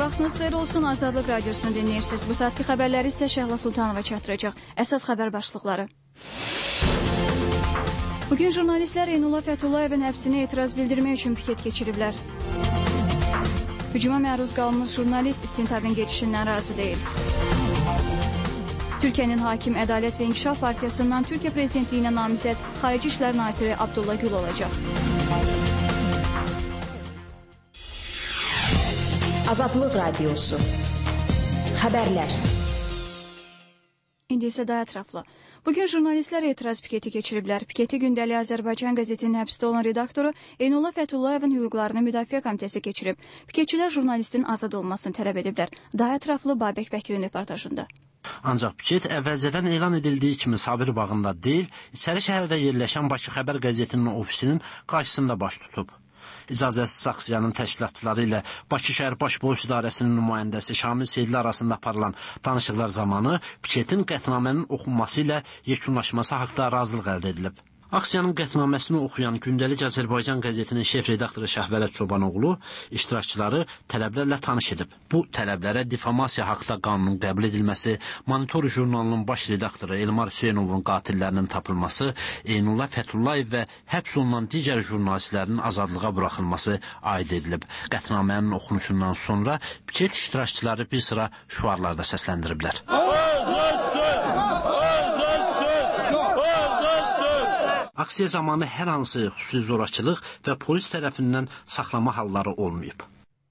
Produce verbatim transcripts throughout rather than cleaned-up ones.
Vaxtınız xeyir olsun, Azadlıq Radiosunu dinləyirsiniz. Bu saatki xəbərləri isə Şəhla Sultanova çatdıracaq. Əsas xəbər başlıqları. Bugün jurnalistlər Eynullah Fətullayevin həbsinə etiraz bildirmək üçün piket keçiriblər. Hücuma məruz qalmış jurnalist istintabın geçişindən razı deyil. Türkiyənin Hakim Ədalət və İnkişaf Partiyasından Türkiyə prezidentliyinə namizəd Xarici İşlər Naziri Abdullah Gül olacaq. Azadlıq Radiosu. Xəbərlər. İndi isə daha ətraflı. Bugün jurnalistlər etiraz piketi keçiriblər. Piketi gündəlik Azərbaycan qəzetinin həbsdə olan redaktoru Eynullah Fətullayevin hüquqlarını müdafiə komitəsi keçirib. Piketçilər jurnalistin azad olmasını tələb ediblər. Daha ətraflı Babək Bəkirin reportajında. Ancaq piket əvvəlcədən elan edildiyi kimi Sabir bağında deyil, İçəri şəhərdə yerləşən Bakı Xəbər qəzetinin ofisinin qarşısında baş tutub. İcazəsiz aksiyanın təşkilatçıları ilə Bakı şəhər Baş Polis İdarəsinin nümayəndəsi Şamil Seyidli arasında aparılan danışıqlar zamanı piketin qətnamənin oxunması ilə yekunlaşması haqqında razılıq əldə edilib. Aksiyanın qətnaməsini oxuyan gündəlik Azərbaycan qəzetinin şef redaktoru Şəhvələt Çobanoğlu iştirakçıları tələblərlə tanış edib. Bu tələblərə difamasiya haqqında qanunun qəbul edilməsi, Monitor jurnalının baş redaktoru Elmar Hüseynovun qatillərinin tapılması, Eynullah Fətullayev və həbs olunan digər jurnalistlərin azadlığa buraxılması aid edilib. Qətnamənin oxunuşundan sonra piket iştirakçıları bir sıra şüarlarda səsləndiriblər. Aksiya zamanı hər hansı xüsusi zorakılıq və polis tərəfindən saxlama halları olmayıb.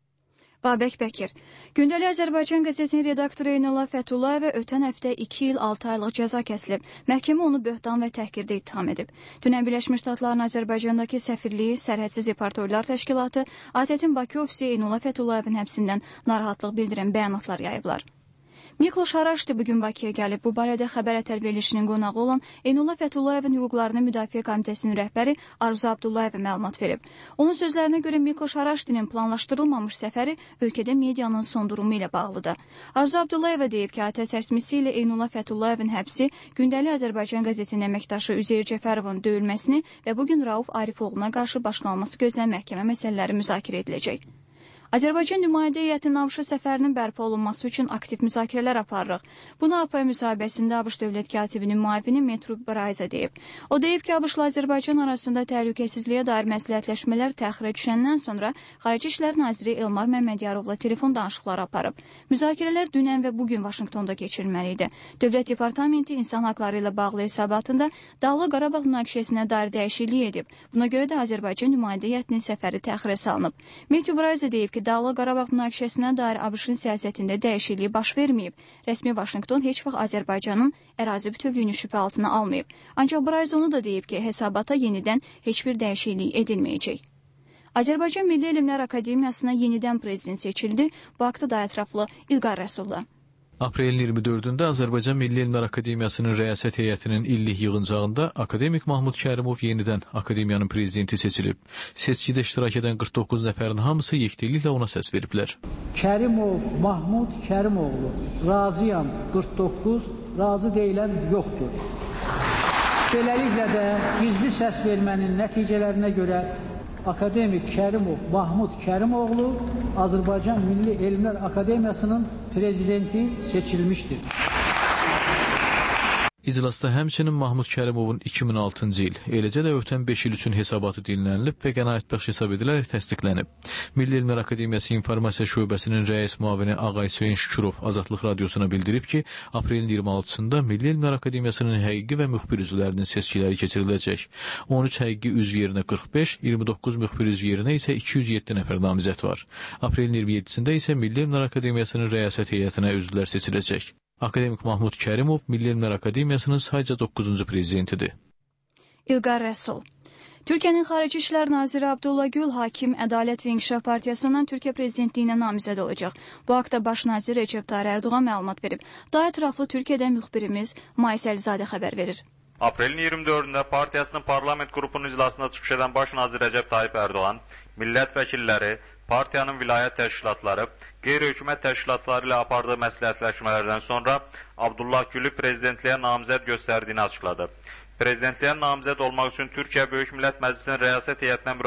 Babək Bəkir. Gündəlik Azərbaycan qəzetinin redaktoru Eynullah Fətullayevə ötən həftə iki il altı aylıq cəza kəsilib. Məhkəmə onu böhtan və təhqirdə ittiham edib. Dünən Birləşmiş Ştatların Azərbaycandakı səfirliyi, Sərhədsiz Reportörlər Təşkilatı, A T T-in Bakı ofisi Eynullah Fətullayevin həbsindən narahatlıq bildirən bəyanatlar yayıblar. Mikloş Haraşdi bugün Bakıya gəlib. Bu barədə xəbər ətər verilişinin qonağı olan Eynullah Fətullayevin hüquqlarını müdafiə komitəsinin rəhbəri Arzu Abdullayeva məlumat verib. Onun sözlərinə görə Mikloş Haraşdinin planlaşdırılmamış səfəri ölkədə medianın son durumu ilə bağlıdır. Arzu Abdullayeva deyib ki, A T T rəsmisi ilə Eynullah Fətullayevin həbsi gündəlik Azərbaycan qəzetinin əməkdaşı Üzeyir Cəfərovun döyülməsini və bugün Rauf Arifoğluna qarşı başlanması gözlənilən məhkəmə məsələləri müzakirə ediləcək. Azərbaycan nümayəndə heyətinin ABŞ səfərinin bərpa olunması üçün aktiv müzakirələr aparırıq. Bunu A P müsahibəsində ABŞ dövlət katibinin müavini Metru Brayza deyib. O deyib ki, ABŞ-la Azərbaycan arasında təhlükəsizliyə dair məsləhətləşmələr təxirə düşəndən sonra Xarici İşlər Naziri Elmar Məmmədiyarovla telefon danışıqları aparıb. Müzakirələr dünən və bugün Vaşinqtonda keçirilməli idi. Dövlət Departamenti insan haqları ilə bağlı hesabatında Dağlıq Qarabağ münaqişəsinə dair dəyişiklik edib. Buna görə də Azərbaycan nümayəndə heyətinin səfəri təxirə salınıb. Metru Brayza deyib ki, Dağlıq Qarabağ münaqişəsinə dair ABŞ-ın siyasətində dəyişikliyi baş verməyib. Rəsmi Vaşinqton heç vaxt Azərbaycanın ərazi bütövlüyünü şübhə altına almayıb. Ancaq Brayza onu da deyib ki, hesabata yenidən heç bir dəyişiklik edilməyəcək. Azərbaycan Milli Elmlər Akademiyasına yenidən prezident seçildi. Bu haqda daha ətraflı İlqar Rəsullah. Aprelin iyirmi dördündə Azərbaycan Milli Elmlər Akademiyasının rəyasət heyətinin illik yığıncağında akademik Mahmud Kərimov yenidən akademiyanın prezidenti seçilib. Seçkidə iştirak edən qırx doqquz nəfərin hamısı yekdilliklə ona səs veriblər. Kərimov Mahmud Kərimoğlu, razıyam qırx doqquz, razı deyilən yoxdur. Beləliklə də gizli səs vermənin nəticələrinə görə Akademik Kərimov Mahmud Kərimoğlu Azərbaycan Milli Elmlər Akademiyasının prezidenti seçilmişdir. İclasda həmçinin Mahmud Kərimovun iki min altıncı il, eləcə də ötən beş il üçün hesabatı dinlənilib və qənaətbəxş hesab edilərək təsdiqlənib. Milli Elmlər Akademiyası İnformasiya Şöbəsinin rəis müavini Ağay Söyün Şükürov Azadlıq Radiosuna bildirib ki, aprelin iyirmi altısında Milli Elmlər Akademiyasının həqiqi və müxbir üzvlərinin seçkiləri keçiriləcək. on üç həqiqi üzv yerinə qırx beş, iyirmi doqquz müxbir üzv yerinə isə iki yüz yeddi nəfər namizəd var. Aprelin iyirmi yeddisində isə Milli Elmlər Akademiyasının rəyasət heyətinə üzvlər seçiləcək. Akademik Mahmud Kərimov Milli Elmlər Akademiyasının sayca doqquzuncu prezidentidir. İlqar Rəsul. Türkiyənin Xarici İşlər Naziri Abdullah Gül Hakim Ədalət və İnkişaf Partiyasından Türkiyə prezidentliyinə namizəd olacaq. Bu haqda Baş nazir Recep Tayyip Erdoğan məlumat verib. Daha ətraflı Türkiyədən müxbirimiz Mais Əlizadə xəbər verir. Aprelin iyirmi dördündə partiyasının parlament qrupunun iclasında çıxış edən Baş nazir Recep Tayyip Erdoğan, millət vəkilləri, partiyanın vilayət təşkilatları, qeyri-hökumət təşkilatları ilə apardığı məsləhətləşmələrdən sonra Abdullah Gülü prezidentliyə namizəd göstərdiyini açıqladı. Prezidentliyə namizəd olmaq üçün Türkiyə Böyük Millət Məclisinin rəyasət heyətinə